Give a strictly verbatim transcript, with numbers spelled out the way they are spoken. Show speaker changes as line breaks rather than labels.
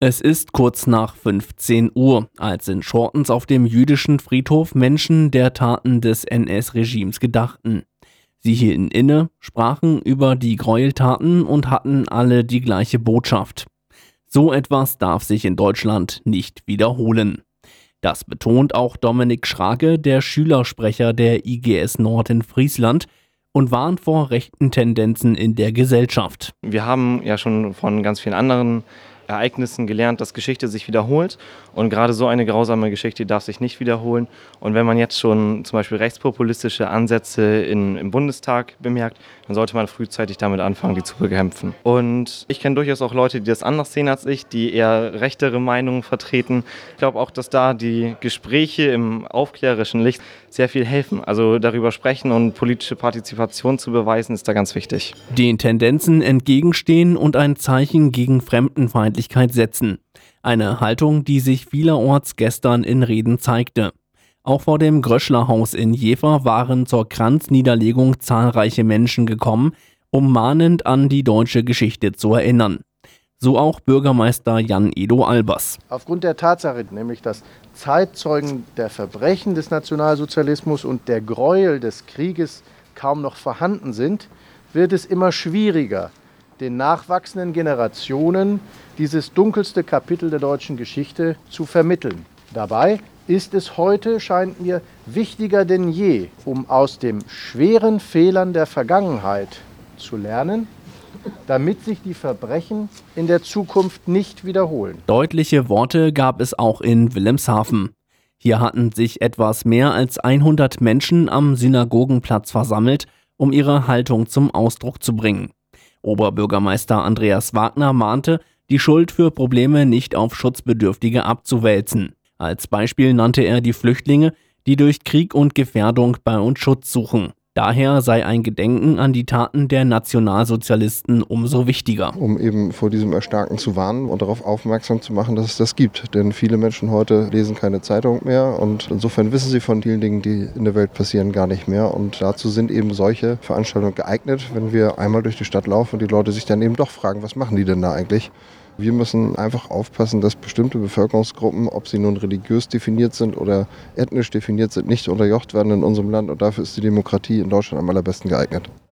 Es ist kurz nach fünfzehn Uhr, als in Schortens auf dem jüdischen Friedhof Menschen der Taten des N S-Regimes gedachten. Sie hielten inne, sprachen über die Gräueltaten und hatten alle die gleiche Botschaft. So etwas darf sich in Deutschland nicht wiederholen. Das betont auch Dominik Schrage, der Schülersprecher der I G S Nord in Friesland, und warnt vor rechten Tendenzen in der Gesellschaft.
Wir haben ja schon von ganz vielen anderen Ereignissen gelernt, dass Geschichte sich wiederholt, und gerade so eine grausame Geschichte darf sich nicht wiederholen. Und wenn man jetzt schon zum Beispiel rechtspopulistische Ansätze in, im Bundestag bemerkt, dann sollte man frühzeitig damit anfangen, die zu bekämpfen. Und ich kenne durchaus auch Leute, die das anders sehen als ich, die eher rechtere Meinungen vertreten. Ich glaube auch, dass da die Gespräche im aufklärerischen Licht sehr viel helfen. Also darüber sprechen und politische Partizipation zu beweisen, ist da ganz wichtig.
Den Tendenzen entgegenstehen und ein Zeichen gegen Fremdenfeindlichkeit setzen. Eine Haltung, die sich vielerorts gestern in Reden zeigte. Auch vor dem Gröschler-Haus in Jever waren zur Kranzniederlegung zahlreiche Menschen gekommen, um mahnend an die deutsche Geschichte zu erinnern. So auch Bürgermeister Jan-Edo Albers.
Aufgrund der Tatsache, nämlich dass Zeitzeugen der Verbrechen des Nationalsozialismus und der Gräuel des Krieges kaum noch vorhanden sind, wird es immer schwieriger, den nachwachsenden Generationen dieses dunkelste Kapitel der deutschen Geschichte zu vermitteln. Dabei ist es heute, scheint mir, wichtiger denn je, um aus den schweren Fehlern der Vergangenheit zu lernen, damit sich die Verbrechen in der Zukunft nicht wiederholen.
Deutliche Worte gab es auch in Wilhelmshaven. Hier hatten sich etwas mehr als hundert Menschen am Synagogenplatz versammelt, um ihre Haltung zum Ausdruck zu bringen. Oberbürgermeister Andreas Wagner mahnte, die Schuld für Probleme nicht auf Schutzbedürftige abzuwälzen. Als Beispiel nannte er die Flüchtlinge, die durch Krieg und Gefährdung bei uns Schutz suchen. Daher sei ein Gedenken an die Taten der Nationalsozialisten umso wichtiger.
Um eben vor diesem Erstarken zu warnen und darauf aufmerksam zu machen, dass es das gibt. Denn viele Menschen heute lesen keine Zeitung mehr und insofern wissen sie von vielen Dingen, die in der Welt passieren, gar nicht mehr. Und dazu sind eben solche Veranstaltungen geeignet, wenn wir einmal durch die Stadt laufen und die Leute sich dann eben doch fragen, was machen die denn da eigentlich? Wir müssen einfach aufpassen, dass bestimmte Bevölkerungsgruppen, ob sie nun religiös definiert sind oder ethnisch definiert sind, nicht unterjocht werden in unserem Land. Und dafür ist die Demokratie in Deutschland am allerbesten geeignet.